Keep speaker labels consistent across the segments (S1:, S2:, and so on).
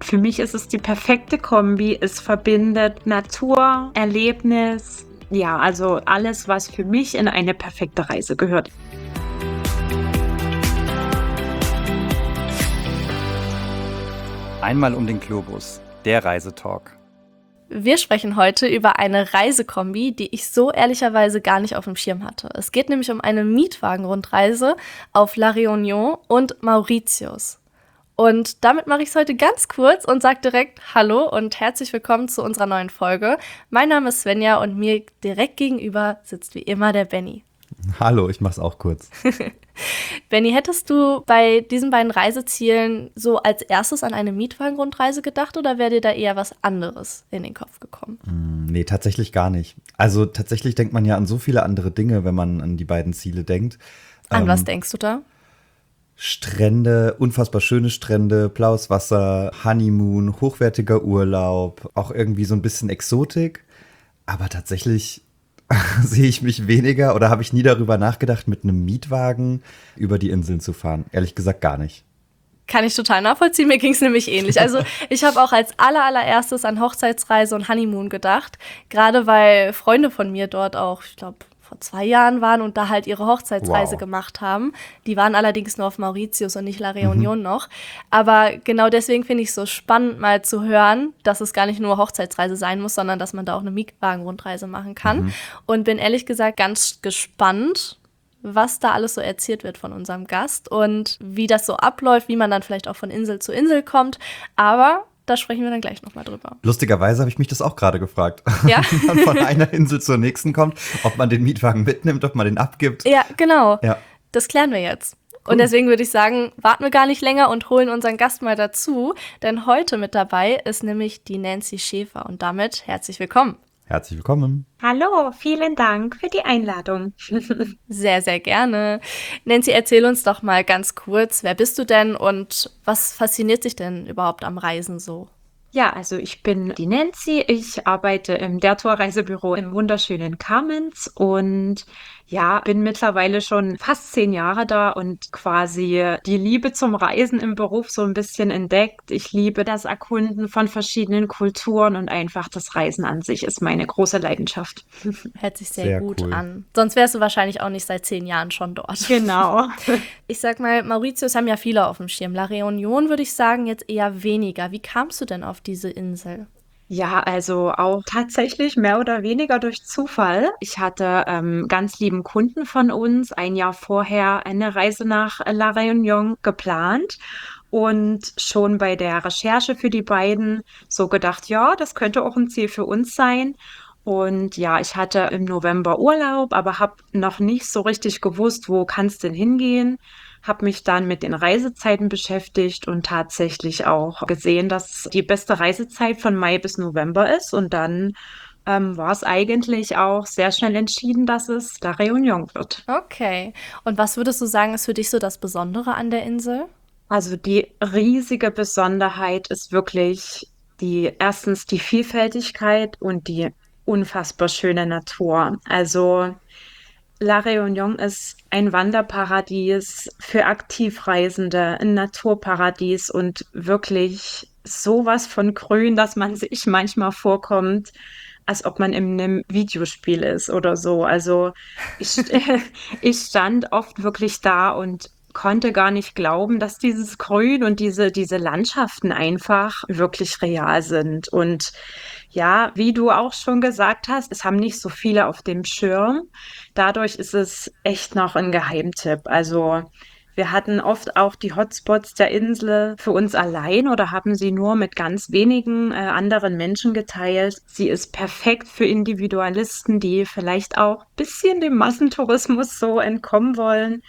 S1: für mich ist es die perfekte Kombi. Es verbindet Natur, Erlebnis, ja, also alles, was für mich in eine perfekte Reise gehört.
S2: Einmal um den Globus, der Reisetalk.
S3: Wir sprechen heute über eine Reisekombi, die ich so ehrlicherweise gar nicht auf dem Schirm hatte. Es geht nämlich um eine Mietwagenrundreise auf La Réunion und Mauritius. Und damit mache ich es heute ganz kurz und sage direkt Hallo und herzlich willkommen zu unserer neuen Folge. Mein Name ist Svenja und mir direkt gegenüber sitzt wie immer der Benny.
S4: Hallo, ich mach's auch kurz.
S3: Benny, hättest du bei diesen beiden Reisezielen so als erstes an eine Mietwagenrundreise gedacht oder wäre dir da eher was anderes in den Kopf gekommen?
S4: Nee, tatsächlich gar nicht. Also tatsächlich denkt man ja an so viele andere Dinge, wenn man an die beiden Ziele denkt.
S3: An was denkst du da?
S4: Strände, unfassbar schöne Strände, blaues Wasser, Honeymoon, hochwertiger Urlaub, auch irgendwie so ein bisschen Exotik. Aber tatsächlich sehe ich mich weniger oder habe ich nie darüber nachgedacht, mit einem Mietwagen über die Inseln zu fahren. Ehrlich gesagt gar nicht.
S3: Kann ich total nachvollziehen, mir ging es nämlich ähnlich. Also ich habe auch als allererstes an Hochzeitsreise und Honeymoon gedacht. Gerade weil Freunde von mir dort auch, ich glaube, vor 2 Jahren waren und da halt ihre Hochzeitsreise gemacht haben. Die waren allerdings nur auf Mauritius und nicht La Réunion noch. Aber genau deswegen finde ich es so spannend, mal zu hören, dass es gar nicht nur Hochzeitsreise sein muss, sondern dass man da auch eine Mietwagenrundreise machen kann. Und bin ehrlich gesagt ganz gespannt, was da alles so erzählt wird von unserem Gast und wie das so abläuft, wie man dann vielleicht auch von Insel zu Insel kommt. Aber da sprechen wir dann gleich nochmal drüber.
S4: Lustigerweise habe ich mich das auch gerade gefragt.
S3: Ja?
S4: Wie man von einer Insel zur nächsten kommt, ob man den Mietwagen mitnimmt, ob man den abgibt.
S3: Ja, genau.
S4: Ja.
S3: Das klären wir jetzt.
S4: Cool.
S3: Und deswegen würde ich sagen, warten wir gar nicht länger und holen unseren Gast mal dazu. Denn heute mit dabei ist nämlich die Nancy Schäfer. Und damit herzlich willkommen.
S4: Herzlich willkommen.
S1: Hallo, vielen Dank für die Einladung.
S3: Sehr, sehr gerne. Nancy, erzähl uns doch mal ganz kurz, wer bist du denn und was fasziniert dich denn überhaupt am Reisen so?
S1: Ja, also ich bin die Nancy. Ich arbeite im Der Tour Reisebüro im wunderschönen Kamenz und ja, bin mittlerweile schon fast 10 Jahre da und quasi die Liebe zum Reisen im Beruf so ein bisschen entdeckt. Ich liebe das Erkunden von verschiedenen Kulturen und einfach das Reisen an sich ist meine große Leidenschaft.
S3: Hört sich sehr,
S4: Sehr
S3: gut
S4: cool.
S3: an. Sonst wärst du wahrscheinlich auch nicht seit 10 Jahren schon dort.
S1: Genau.
S3: Ich sag mal, Mauritius haben ja viele auf dem Schirm. La Réunion würde ich sagen jetzt eher weniger. Wie kamst du denn auf diese Insel?
S1: Ja, also auch tatsächlich mehr oder weniger durch Zufall. Ich hatte ganz lieben Kunden von uns 1 Jahr vorher eine Reise nach La Réunion geplant und schon bei der Recherche für die beiden so gedacht, ja, das könnte auch ein Ziel für uns sein. Und ja, ich hatte im November Urlaub, aber habe noch nicht so richtig gewusst, wo kann es denn hingehen. Habe mich dann mit den Reisezeiten beschäftigt und tatsächlich auch gesehen, dass die beste Reisezeit von Mai bis November ist. Und dann war es eigentlich auch sehr schnell entschieden, dass es La Réunion wird.
S3: Okay. Und was würdest du sagen, ist für dich so das Besondere an der Insel?
S1: Also die riesige Besonderheit ist wirklich erstens die Vielfältigkeit und die unfassbar schöne Natur. Also La Réunion ist ein Wanderparadies für Aktivreisende, ein Naturparadies und wirklich sowas von grün, dass man sich manchmal vorkommt, als ob man in einem Videospiel ist oder so. Also ich, ich stand oft wirklich da und konnte gar nicht glauben, dass dieses Grün und diese Landschaften einfach wirklich real sind. Und ja, wie du auch schon gesagt hast, es haben nicht so viele auf dem Schirm. Dadurch ist es echt noch ein Geheimtipp. Also wir hatten oft auch die Hotspots der Insel für uns allein oder haben sie nur mit ganz wenigen anderen Menschen geteilt. Sie ist perfekt für Individualisten, die vielleicht auch ein bisschen dem Massentourismus so entkommen wollen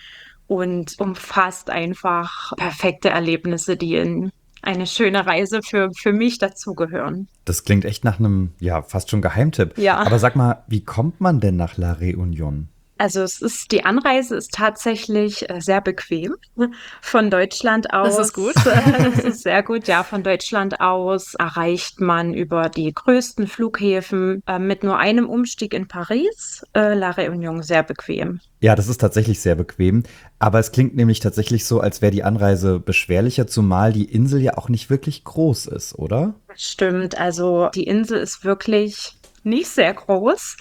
S1: und umfasst einfach perfekte Erlebnisse, die in eine schöne Reise für mich dazugehören.
S4: Das klingt echt nach einem, ja, fast schon Geheimtipp.
S1: Ja.
S4: Aber sag mal, wie kommt man denn nach La Réunion?
S1: Also die Anreise ist tatsächlich sehr bequem. Von Deutschland aus.
S3: Das ist gut.
S1: Das ist sehr gut. Ja, von Deutschland aus erreicht man über die größten Flughäfen mit nur einem Umstieg in Paris, La Réunion sehr bequem.
S4: Ja, das ist tatsächlich sehr bequem. Aber es klingt nämlich tatsächlich so, als wäre die Anreise beschwerlicher, zumal die Insel ja auch nicht wirklich groß ist, oder?
S1: Stimmt, also die Insel ist wirklich nicht sehr groß,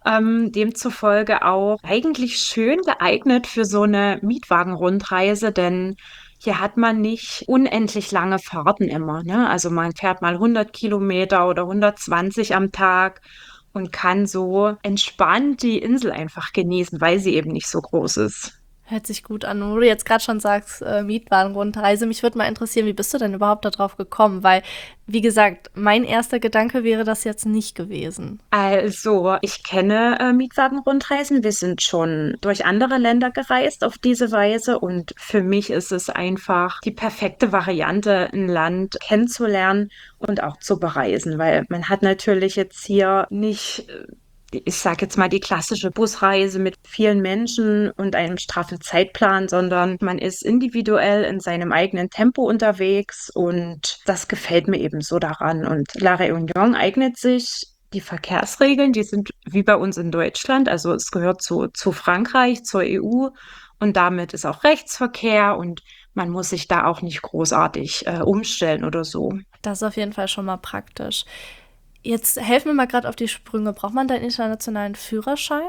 S1: demzufolge auch eigentlich schön geeignet für so eine Mietwagenrundreise, denn hier hat man nicht unendlich lange Fahrten immer, ne? Also man fährt mal 100 Kilometer oder 120 am Tag und kann so entspannt die Insel einfach genießen, weil sie eben nicht so groß ist.
S3: Hört sich gut an. Und wo du jetzt gerade schon sagst, Mietwagenrundreise, mich würde mal interessieren, wie bist du denn überhaupt darauf gekommen? Weil, wie gesagt, mein erster Gedanke wäre das jetzt nicht gewesen.
S1: Also, ich kenne Mietwagenrundreisen. Wir sind schon durch andere Länder gereist auf diese Weise und für mich ist es einfach die perfekte Variante, ein Land kennenzulernen und auch zu bereisen, weil man hat natürlich jetzt hier nicht, ich sage jetzt mal, die klassische Busreise mit vielen Menschen und einem straffen Zeitplan, sondern man ist individuell in seinem eigenen Tempo unterwegs und das gefällt mir eben so daran. Und La Réunion eignet sich. Die Verkehrsregeln, die sind wie bei uns in Deutschland, also es gehört zu Frankreich, zur EU und damit ist auch Rechtsverkehr und man muss sich da auch nicht großartig umstellen oder so.
S3: Das ist auf jeden Fall schon mal praktisch. Jetzt helfen wir mal gerade auf die Sprünge. Braucht man da einen internationalen Führerschein?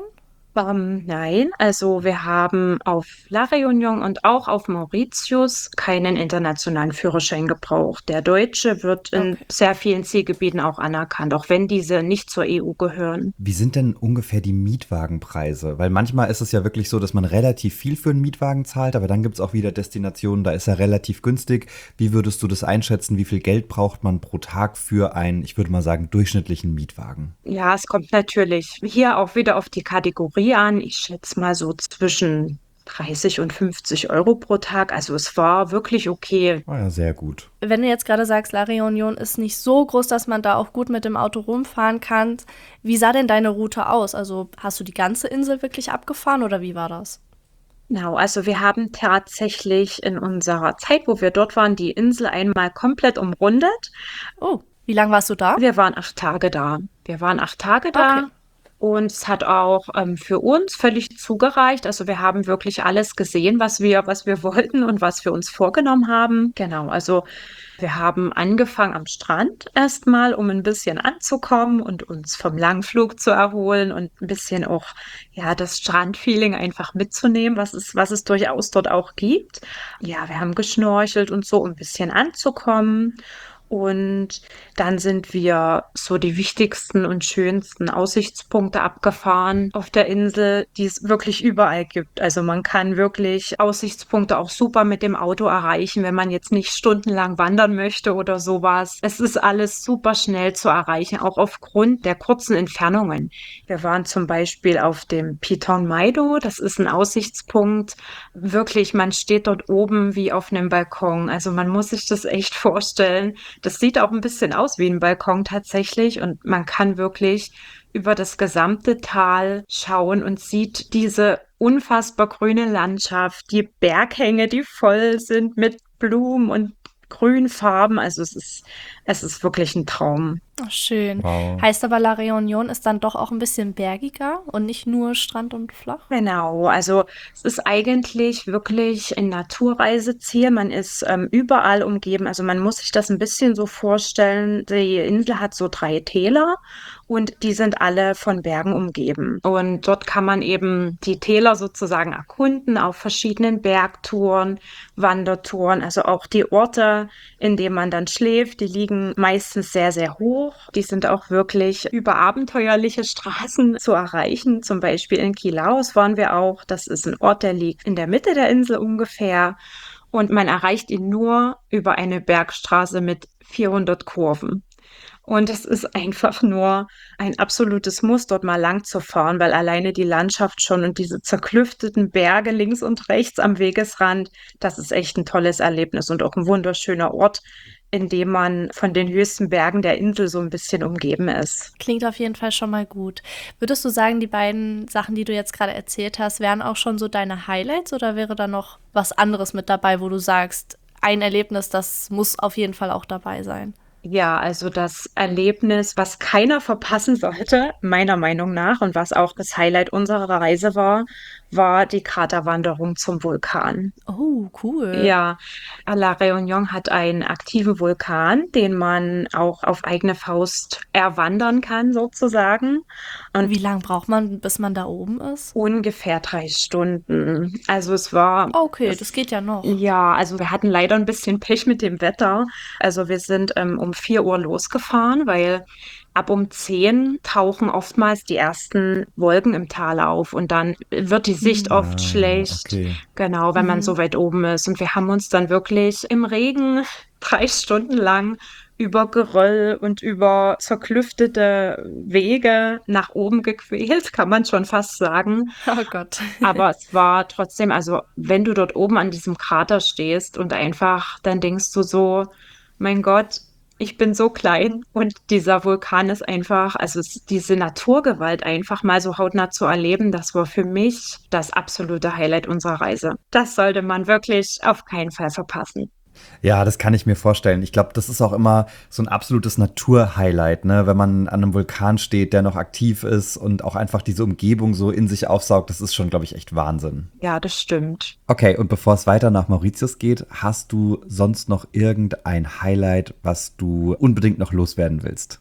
S1: Nein, also wir haben auf La Réunion und auch auf Mauritius keinen internationalen Führerschein gebraucht. Der deutsche wird in
S3: Okay.
S1: sehr vielen Zielgebieten auch anerkannt, auch wenn diese nicht zur EU gehören.
S4: Wie sind denn ungefähr die Mietwagenpreise? Weil manchmal ist es ja wirklich so, dass man relativ viel für einen Mietwagen zahlt, aber dann gibt es auch wieder Destinationen, da ist er relativ günstig. Wie würdest du das einschätzen? Wie viel Geld braucht man pro Tag für einen, ich würde mal sagen, durchschnittlichen Mietwagen?
S1: Ja, es kommt natürlich hier auch wieder auf die Kategorie an. Ich schätze mal so zwischen 30 und 50 Euro pro Tag. Also es war wirklich okay.
S4: Ah ja, sehr gut.
S3: Wenn du jetzt gerade sagst, La Réunion ist nicht so groß, dass man da auch gut mit dem Auto rumfahren kann, wie sah denn deine Route aus? Also hast du die ganze Insel wirklich abgefahren oder wie war das?
S1: Genau, also wir haben tatsächlich in unserer Zeit, wo wir dort waren, die Insel einmal komplett umrundet.
S3: Oh, wie lange warst du da?
S1: Wir waren 8 Tage da. Wir waren 8 Tage da.
S3: Okay.
S1: Und es hat auch für uns völlig zugereicht. Also wir haben wirklich alles gesehen, was wir wollten und was wir uns vorgenommen haben. Genau, also wir haben angefangen am Strand erstmal, um ein bisschen anzukommen und uns vom Langflug zu erholen und ein bisschen auch ja das Strandfeeling einfach mitzunehmen, was es durchaus dort auch gibt. Ja, wir haben geschnorchelt und so, um ein bisschen anzukommen. Und dann sind wir so die wichtigsten und schönsten Aussichtspunkte abgefahren auf der Insel, die es wirklich überall gibt. Also man kann wirklich Aussichtspunkte auch super mit dem Auto erreichen, wenn man jetzt nicht stundenlang wandern möchte oder sowas. Es ist alles super schnell zu erreichen, auch aufgrund der kurzen Entfernungen. Wir waren zum Beispiel auf dem Piton Maido. Das ist ein Aussichtspunkt. Wirklich, man steht dort oben wie auf einem Balkon. Also man muss sich das echt vorstellen. Das sieht auch ein bisschen aus wie ein Balkon tatsächlich und man kann wirklich über das gesamte Tal schauen und sieht diese unfassbar grüne Landschaft, die Berghänge, die voll sind mit Blumen und Grünfarben. Also es ist wirklich ein Traum.
S3: Ach, schön.
S4: Wow.
S3: Heißt aber, La Réunion ist dann doch auch ein bisschen bergiger und nicht nur Strand und flach?
S1: Genau, also es ist eigentlich wirklich ein Naturreiseziel. Man ist überall umgeben. Also man muss sich das ein bisschen so vorstellen. Die Insel hat so 3 Täler und die sind alle von Bergen umgeben. Und dort kann man eben die Täler sozusagen erkunden auf verschiedenen Bergtouren, Wandertouren. Also auch die Orte, in denen man dann schläft, die liegen meistens sehr, sehr hoch. Die sind auch wirklich über abenteuerliche Straßen zu erreichen. Zum Beispiel in Kilaus waren wir auch. Das ist ein Ort, der liegt in der Mitte der Insel ungefähr. Und man erreicht ihn nur über eine Bergstraße mit 400 Kurven. Und es ist einfach nur ein absolutes Muss, dort mal lang zu fahren, weil alleine die Landschaft schon und diese zerklüfteten Berge links und rechts am Wegesrand, das ist echt ein tolles Erlebnis und auch ein wunderschöner Ort, indem man von den höchsten Bergen der Insel so ein bisschen umgeben ist.
S3: Klingt auf jeden Fall schon mal gut. Würdest du sagen, die beiden Sachen, die du jetzt gerade erzählt hast, wären auch schon so deine Highlights oder wäre da noch was anderes mit dabei, wo du sagst, ein Erlebnis, das muss auf jeden Fall auch dabei sein?
S1: Ja, also das Erlebnis, was keiner verpassen sollte, meiner Meinung nach, und was auch das Highlight unserer Reise war die Kraterwanderung zum Vulkan.
S3: Oh, cool.
S1: Ja, La Réunion hat einen aktiven Vulkan, den man auch auf eigene Faust erwandern kann, sozusagen. Und
S3: Wie lang braucht man, bis man da oben ist?
S1: ungefähr 3 Stunden. Also es war,
S3: Okay, das geht ja noch.
S1: ja, also wir hatten leider ein bisschen Pech mit dem Wetter. Also wir sind um 4 Uhr losgefahren, weil ab um 10 tauchen oftmals die ersten Wolken im Tal auf und dann wird die Sicht oft schlecht.
S4: Okay.
S1: Genau, wenn man so weit oben ist. Und wir haben uns dann wirklich im Regen 3 Stunden lang über Geröll und über zerklüftete Wege nach oben gequält, kann man schon fast sagen.
S3: Oh Gott.
S1: Aber es war trotzdem, also wenn du dort oben an diesem Krater stehst und einfach, dann denkst du so, mein Gott, ich bin so klein und dieser Vulkan ist einfach, also diese Naturgewalt einfach mal so hautnah zu erleben, das war für mich das absolute Highlight unserer Reise. Das sollte man wirklich auf keinen Fall verpassen.
S4: Ja, das kann ich mir vorstellen. Ich glaube, das ist auch immer so ein absolutes Naturhighlight, ne? Wenn man an einem Vulkan steht, der noch aktiv ist und auch einfach diese Umgebung so in sich aufsaugt, das ist schon, glaube ich, echt Wahnsinn.
S1: Ja, das stimmt.
S4: Okay, und bevor es weiter nach Mauritius geht, hast du sonst noch irgendein Highlight, was du unbedingt noch loswerden willst?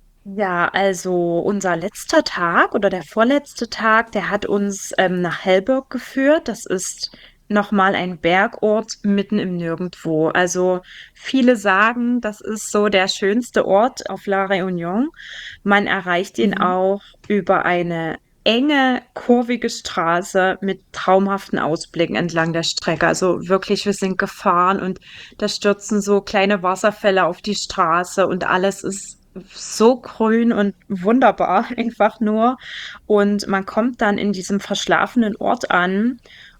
S1: Ja, also unser letzter Tag oder der vorletzte Tag, der hat uns nach Helburg geführt. Das ist nochmal ein Bergort mitten im Nirgendwo. Also viele sagen, das ist so der schönste Ort auf La Réunion. Man erreicht ihn auch über eine enge, kurvige Straße mit traumhaften Ausblicken entlang der Strecke. Also wirklich, wir sind gefahren und da stürzen so kleine Wasserfälle auf die Straße und alles ist so grün und wunderbar, einfach nur. Und man kommt dann in diesem verschlafenen Ort an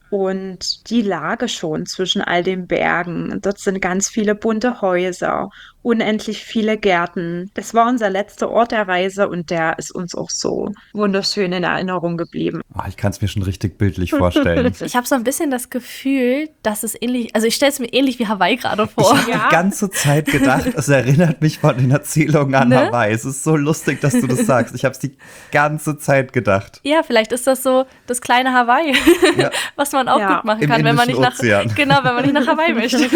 S1: und die Lage schon zwischen all den Bergen. Dort sind ganz viele bunte Häuser, unendlich viele Gärten. Das war unser letzter Ort der Reise und der ist uns auch so wunderschön in Erinnerung geblieben.
S4: Ich kann es mir schon richtig bildlich vorstellen.
S3: Ich habe so ein bisschen das Gefühl, dass es ähnlich, also ich stelle es mir ähnlich wie Hawaii gerade vor.
S4: Ich habe die ganze Zeit gedacht, es erinnert mich von den Erzählungen an
S3: Ne?
S4: Hawaii. Es ist so lustig, dass du das sagst. Ich habe es die ganze Zeit gedacht.
S3: Ja, vielleicht ist das so das kleine Hawaii,
S4: Ja.
S3: was man auch
S1: Ja,
S3: gut machen
S4: im
S3: kann, wenn man nicht
S4: Indischen
S3: nach
S4: Ozean.
S3: genau, wenn man nicht nach Hawaii möchte.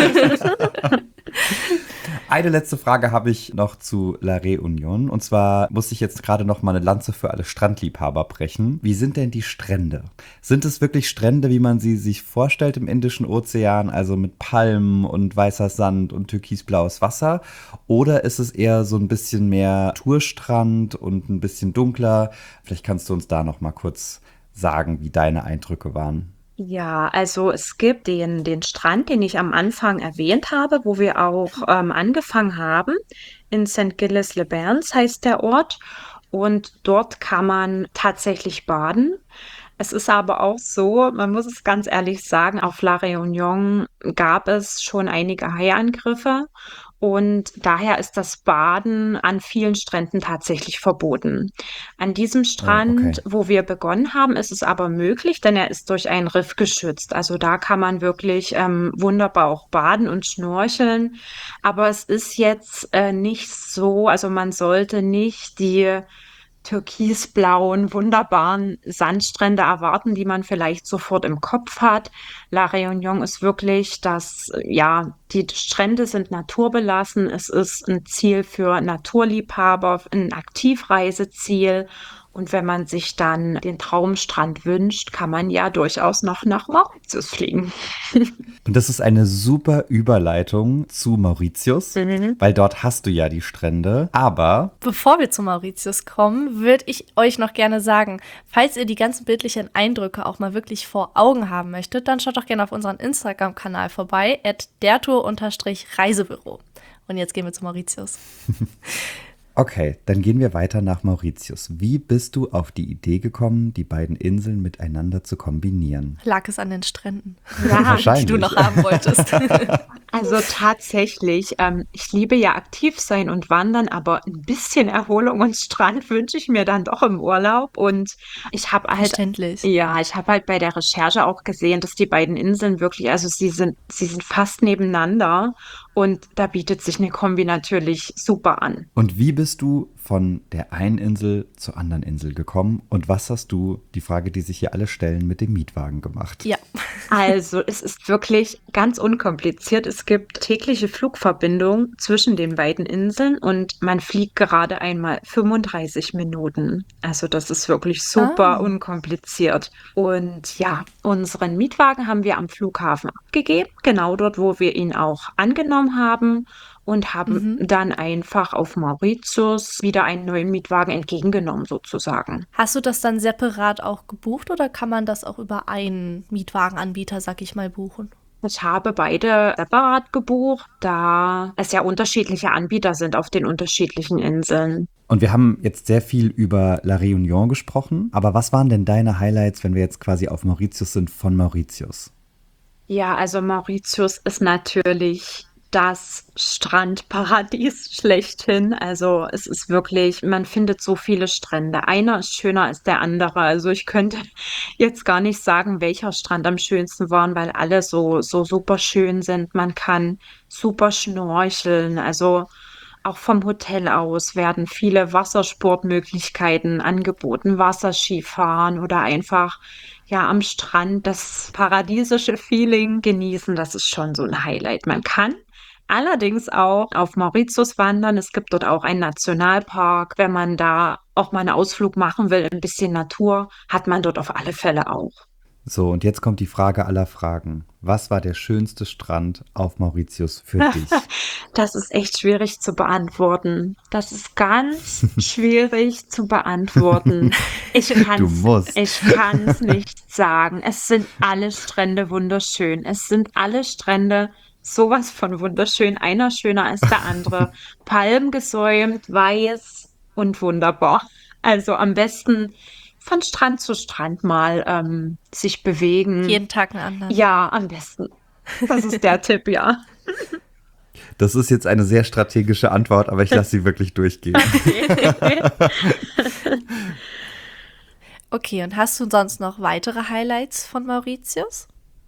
S4: Eine letzte Frage habe ich noch zu La Réunion. Und zwar muss ich jetzt gerade noch mal eine Lanze für alle Strandliebhaber brechen. Wie sind denn die Strände? Sind es wirklich Strände, wie man sie sich vorstellt im Indischen Ozean, also mit Palmen und weißer Sand und türkisblaues Wasser? Oder ist es eher so ein bisschen mehr Tourstrand und ein bisschen dunkler? Vielleicht kannst du uns da noch mal kurz sagen, wie deine Eindrücke waren.
S1: Ja, also es gibt den Strand, den ich am Anfang erwähnt habe, wo wir auch angefangen haben. In St. Gilles-les-Bains heißt der Ort. Und dort kann man tatsächlich baden. Es ist aber auch so, man muss es ganz ehrlich sagen, auf La Réunion gab es schon einige Haiangriffe und daher ist das Baden an vielen Stränden tatsächlich verboten. An diesem
S4: Oh, okay.
S1: Strand, wo wir begonnen haben, ist es aber möglich, denn er ist durch einen Riff geschützt. Also da kann man wirklich wunderbar auch baden und schnorcheln. Aber es ist jetzt nicht so, also man sollte nicht die türkisblauen, wunderbaren Sandstrände erwarten, die man vielleicht sofort im Kopf hat. La Réunion ist wirklich ja, die Strände sind naturbelassen. Es ist ein Ziel für Naturliebhaber, ein Aktivreiseziel. Und wenn man sich dann den Traumstrand wünscht, kann man ja durchaus noch nach Mauritius fliegen.
S4: Und das ist eine super Überleitung zu Mauritius, weil dort hast du ja die Strände. Aber
S3: Bevor wir zu Mauritius kommen, würde ich euch noch gerne sagen, falls ihr die ganzen bildlichen Eindrücke auch mal wirklich vor Augen haben möchtet, dann schaut doch gerne auf unseren Instagram-Kanal vorbei, @dertour_reisebüro. Und jetzt gehen wir zu Mauritius.
S4: Okay, dann gehen wir weiter nach Mauritius. Wie bist du auf die Idee gekommen, die beiden Inseln miteinander zu kombinieren?
S3: Lag es an den Stränden,
S1: Ja,
S4: Wahrscheinlich.
S3: die du noch haben wolltest.
S1: also tatsächlich, ich liebe ja aktiv sein und wandern, aber ein bisschen Erholung und Strand wünsche ich mir dann doch im Urlaub. Und ich habe halt,
S3: Verständlich.
S1: ja, ich habe halt bei der Recherche auch gesehen, dass die beiden Inseln wirklich, also sie sind fast nebeneinander und da bietet sich eine Kombi natürlich super an.
S4: Und wie bist du von der einen Insel zur anderen Insel gekommen? Und was hast du, die Frage, die sich hier alle stellen, mit dem Mietwagen gemacht?
S3: Ja.
S1: Also, es ist wirklich ganz unkompliziert. Es gibt tägliche Flugverbindungen zwischen den beiden Inseln und man fliegt gerade einmal 35 Minuten. Also, das ist wirklich super unkompliziert. Und ja, unseren Mietwagen haben wir am Flughafen abgegeben, genau dort, wo wir ihn auch angenommen haben. Und haben dann einfach auf Mauritius wieder einen neuen Mietwagen entgegengenommen, sozusagen.
S3: Hast du das dann separat auch gebucht oder kann man das auch über einen Mietwagenanbieter, sag ich mal, buchen?
S1: Ich habe beide separat gebucht, da es ja unterschiedliche Anbieter sind auf den unterschiedlichen Inseln.
S4: Und wir haben jetzt sehr viel über La Réunion gesprochen. Aber was waren denn deine Highlights, wenn wir jetzt quasi auf Mauritius sind, von Mauritius?
S1: Ja, also Mauritius ist natürlich das Strandparadies schlechthin. Also es ist wirklich, man findet so viele Strände. Einer ist schöner als der andere. Also ich könnte jetzt gar nicht sagen, welcher Strand am schönsten war, weil alle so super schön sind. Man kann super schnorcheln. Also auch vom Hotel aus werden viele Wassersportmöglichkeiten angeboten, Wasserskifahren oder einfach ja am Strand das paradiesische Feeling genießen. Das ist schon so ein Highlight. Man kann allerdings auch auf Mauritius wandern. Es gibt dort auch einen Nationalpark. Wenn man da auch mal einen Ausflug machen will, ein bisschen Natur, hat man dort auf alle Fälle auch.
S4: So, und jetzt kommt die Frage aller Fragen. Was war der schönste Strand auf Mauritius für dich?
S1: Das ist echt schwierig zu beantworten. Das ist ganz schwierig zu beantworten.
S4: Du musst.
S1: Ich kann's nicht sagen. Es sind alle Strände wunderschön. Es sind alle Strände sowas von wunderschön. Einer schöner als der andere. Palmgesäumt, weiß und wunderbar. Also am besten von Strand zu Strand mal sich bewegen.
S3: Jeden Tag einen anderen.
S1: Ja, am besten. Das ist der Tipp, ja.
S4: Das ist jetzt eine sehr strategische Antwort, aber ich lasse sie wirklich durchgehen.
S3: Okay, und hast du sonst noch weitere Highlights von Mauritius?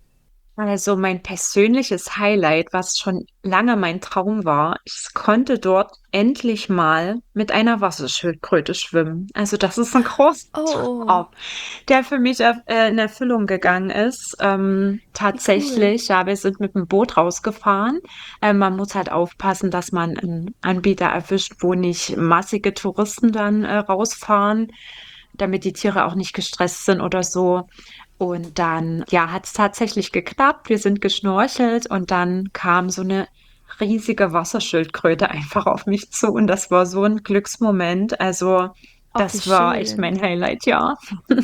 S1: Also mein persönliches Highlight, was schon lange mein Traum war, ich konnte dort endlich mal mit einer Wasserschildkröte schwimmen. Also das ist ein großer
S3: Oh.
S1: Traum, der für mich in Erfüllung gegangen ist. Tatsächlich, ja, wir sind mit dem Boot rausgefahren. Man muss halt aufpassen, dass man einen Anbieter erwischt, wo nicht massige Touristen dann rausfahren, damit die Tiere auch nicht gestresst sind oder so. Und dann, ja, hat es tatsächlich geklappt. Wir sind geschnorchelt und dann kam so eine riesige Wasserschildkröte einfach auf mich zu und das war so ein Glücksmoment. Also,
S3: Ach, wie
S1: das war echt
S3: schön.
S1: mein Highlight, ja.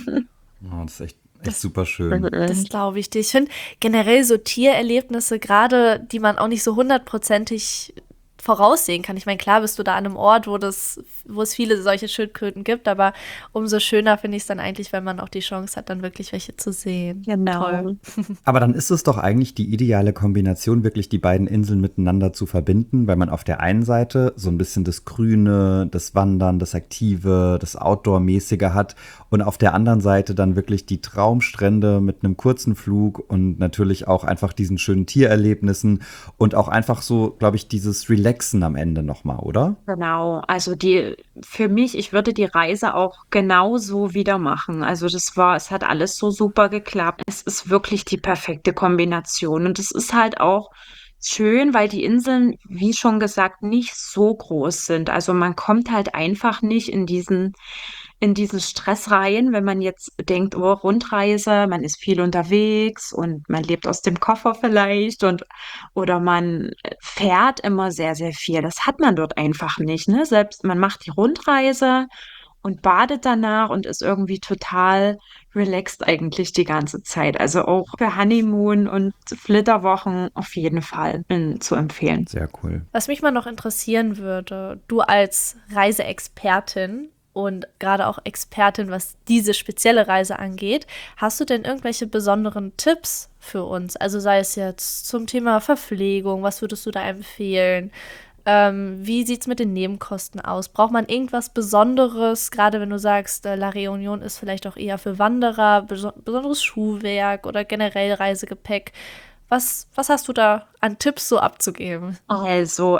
S4: Oh, das ist echt super schön.
S3: Das glaube ich dir. Ich finde generell so Tiererlebnisse, gerade die man auch nicht so hundertprozentig voraussehen kann. Ich meine, klar bist du da an einem Ort, wo es viele solche Schildkröten gibt, aber umso schöner finde ich es dann eigentlich, wenn man auch die Chance hat, dann wirklich welche zu sehen.
S1: Genau.
S3: Toll.
S4: Aber dann ist es doch eigentlich die ideale Kombination, wirklich die beiden Inseln miteinander zu verbinden, weil man auf der einen Seite so ein bisschen das Grüne, das Wandern, das Aktive, das Outdoor-mäßige hat und auf der anderen Seite dann wirklich die Traumstrände mit einem kurzen Flug und natürlich auch einfach diesen schönen Tiererlebnissen und auch einfach so, glaube ich, dieses Relaxen am Ende nochmal, oder?
S1: Genau, also für mich, ich würde die Reise auch genauso wieder machen. Also es hat alles so super geklappt. Es ist wirklich die perfekte Kombination. Und es ist halt auch schön, weil die Inseln, wie schon gesagt, nicht so groß sind. Also man kommt halt einfach nicht in diesen Stress rein, wenn man jetzt denkt, oh, Rundreise, man ist viel unterwegs und man lebt aus dem Koffer vielleicht oder man fährt immer sehr, sehr viel. Das hat man dort einfach nicht, ne? Selbst man macht die Rundreise und badet danach und ist irgendwie total relaxed eigentlich die ganze Zeit. Also auch für Honeymoon und Flitterwochen auf jeden Fall zu empfehlen.
S4: Sehr cool.
S3: Was mich mal noch interessieren würde, du als Reiseexpertin und gerade auch Expertin, was diese spezielle Reise angeht, hast du denn irgendwelche besonderen Tipps für uns? Also sei es jetzt zum Thema Verpflegung, was würdest du da empfehlen? Wie sieht es mit den Nebenkosten aus? Braucht man irgendwas Besonderes, gerade wenn du sagst, La Réunion ist vielleicht auch eher für Wanderer, besonderes Schuhwerk oder generell Reisegepäck? Was hast du da an Tipps so abzugeben?
S1: Also,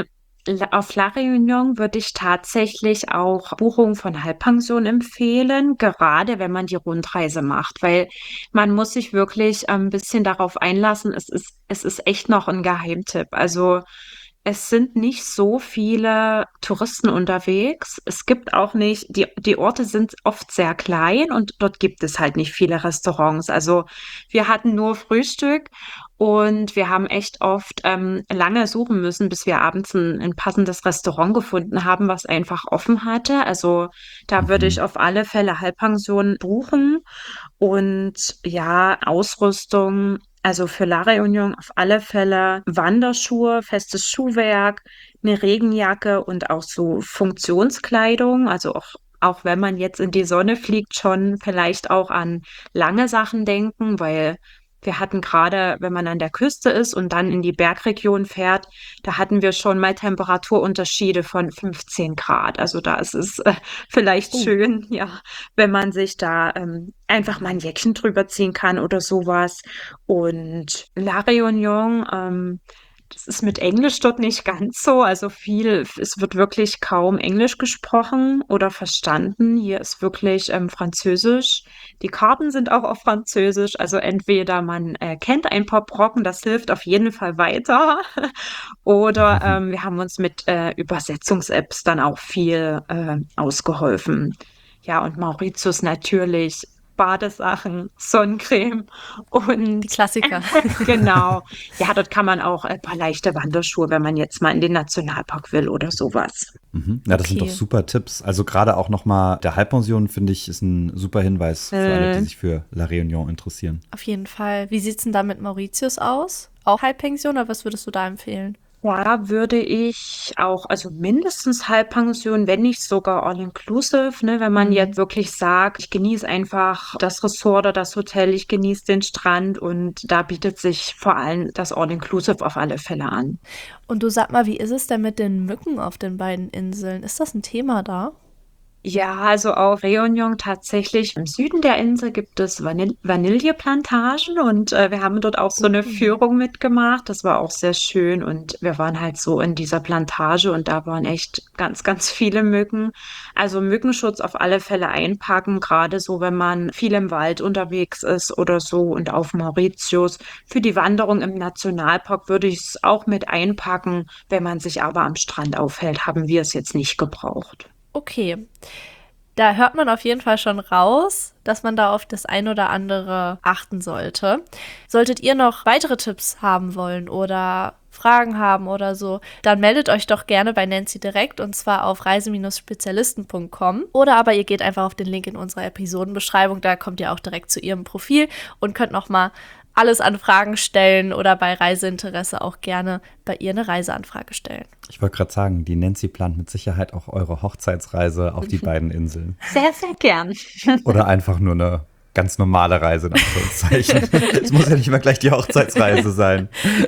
S1: auf La Réunion würde ich tatsächlich auch Buchung von Halbpension empfehlen, gerade wenn man die Rundreise macht, weil man muss sich wirklich ein bisschen darauf einlassen. Es ist echt noch ein Geheimtipp. Also, es sind nicht so viele Touristen unterwegs. Es gibt auch nicht, die Orte sind oft sehr klein und dort gibt es halt nicht viele Restaurants. Also, wir hatten nur Frühstück und wir haben echt oft lange suchen müssen, bis wir abends ein passendes Restaurant gefunden haben, was einfach offen hatte. Also da würde ich
S4: Mhm.
S1: auf alle Fälle Halbpension buchen. Und ja, Ausrüstung, also für La Réunion auf alle Fälle Wanderschuhe, festes Schuhwerk, eine Regenjacke und auch so Funktionskleidung. Also auch wenn man jetzt in die Sonne fliegt, schon vielleicht auch an lange Sachen denken, weil wir hatten gerade, wenn man an der Küste ist und dann in die Bergregion fährt, da hatten wir schon mal Temperaturunterschiede von 15 Grad. Also da ist es vielleicht
S3: Oh.
S1: schön, ja, wenn man sich da einfach mal ein Jäckchen drüber ziehen kann oder sowas. Und La Réunion, das ist mit Englisch dort nicht ganz so. Also es wird wirklich kaum Englisch gesprochen oder verstanden. Hier ist wirklich Französisch. Die Karten sind auch auf Französisch. Also entweder man kennt ein paar Brocken, das hilft auf jeden Fall weiter. Oder wir haben uns mit Übersetzungs-Apps dann auch viel ausgeholfen. Ja, und Mauritius natürlich Badesachen, Sonnencreme
S3: Die
S1: und
S3: Klassiker.
S1: genau. Ja, dort kann man auch ein paar leichte Wanderschuhe, wenn man jetzt mal in den Nationalpark will oder sowas.
S4: Mhm. Ja, das sind doch
S3: Okay.
S4: super Tipps. Also gerade auch nochmal der Halbpension, finde ich, ist ein super Hinweis für alle, die sich für La Réunion interessieren.
S3: Auf jeden Fall. Wie sieht's denn da mit Mauritius aus? Auch Halbpension oder was würdest du da empfehlen?
S1: Da würde ich auch, also mindestens Halbpension, wenn nicht sogar All-Inclusive, ne, wenn man jetzt wirklich sagt, ich genieße einfach das Resort oder das Hotel, ich genieße den Strand und da bietet sich vor allem das All-Inclusive auf alle Fälle an.
S3: Und du sag mal, wie ist es denn mit den Mücken auf den beiden Inseln? Ist das ein Thema da?
S1: Ja, also auf Réunion tatsächlich im Süden der Insel gibt es Vanilleplantagen und wir haben dort auch so eine Führung mitgemacht. Das war auch sehr schön und wir waren halt so in dieser Plantage und da waren echt ganz, ganz viele Mücken. Also Mückenschutz auf alle Fälle einpacken, gerade so, wenn man viel im Wald unterwegs ist oder so und auf Mauritius. Für die Wanderung im Nationalpark würde ich es auch mit einpacken. Wenn man sich aber am Strand aufhält, haben wir es jetzt nicht gebraucht.
S3: Okay. Da hört man auf jeden Fall schon raus, dass man da auf das ein oder andere achten sollte. Solltet ihr noch weitere Tipps haben wollen oder Fragen haben oder so, dann meldet euch doch gerne bei Nancy direkt und zwar auf reise-spezialisten.com oder aber ihr geht einfach auf den Link in unserer Episodenbeschreibung, da kommt ihr auch direkt zu ihrem Profil und könnt nochmal alles an Fragen stellen oder bei Reiseinteresse auch gerne bei ihr eine Reiseanfrage stellen.
S4: Ich wollte gerade sagen, die Nancy plant mit Sicherheit auch eure Hochzeitsreise auf die beiden Inseln.
S1: Sehr, sehr gern.
S4: Oder einfach nur eine ganz normale Reise, in Anführungszeichen. Es muss ja nicht mal gleich die Hochzeitsreise sein.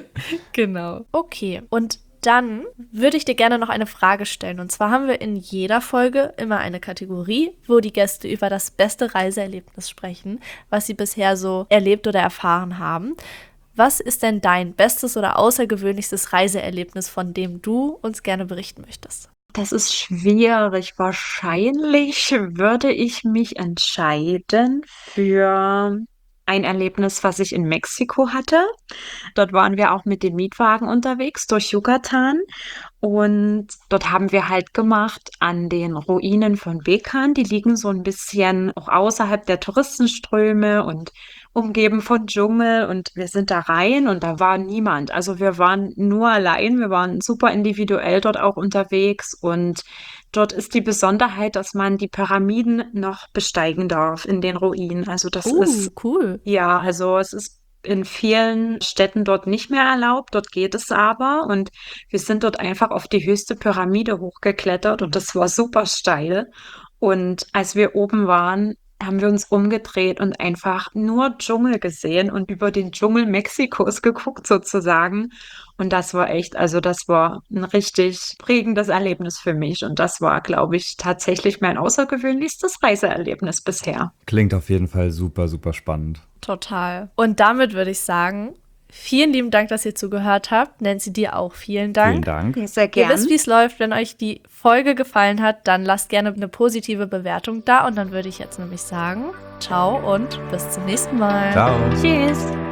S3: Genau. Okay, und dann würde ich dir gerne noch eine Frage stellen. Und zwar haben wir in jeder Folge immer eine Kategorie, wo die Gäste über das beste Reiseerlebnis sprechen, was sie bisher so erlebt oder erfahren haben. Was ist denn dein bestes oder außergewöhnlichstes Reiseerlebnis, von dem du uns gerne berichten möchtest?
S1: Das ist schwierig. Wahrscheinlich würde ich mich entscheiden für ein Erlebnis, was ich in Mexiko hatte. Dort waren wir auch mit dem Mietwagen unterwegs durch Yucatan. Und dort haben wir halt gemacht an den Ruinen von Bekan. Die liegen so ein bisschen auch außerhalb der Touristenströme und umgeben von Dschungel. Und wir sind da rein und da war niemand. Also wir waren nur allein. Wir waren super individuell dort auch unterwegs. Und dort ist die Besonderheit, dass man die Pyramiden noch besteigen darf in den Ruinen. Also das ist,
S3: Cool.
S1: ja, also es ist in vielen Städten dort nicht mehr erlaubt. Dort geht es aber. Und wir sind dort einfach auf die höchste Pyramide hochgeklettert und das war super steil. Und als wir oben waren, haben wir uns umgedreht und einfach nur Dschungel gesehen und über den Dschungel Mexikos geguckt sozusagen. Und das war echt, also das war ein richtig prägendes Erlebnis für mich. Und das war, glaube ich, tatsächlich mein außergewöhnlichstes Reiseerlebnis bisher.
S4: Klingt auf jeden Fall super, super spannend.
S3: Total. Und damit würde ich sagen, vielen lieben Dank, dass ihr zugehört habt. Nancy, dir auch vielen Dank.
S4: Vielen Dank.
S1: Sehr
S3: Ihr
S1: gern.
S3: wisst, wie es läuft. Wenn euch die Folge gefallen hat, dann lasst gerne eine positive Bewertung da. Und dann würde ich jetzt nämlich sagen, ciao und bis zum nächsten Mal.
S4: Ciao.
S1: Tschüss.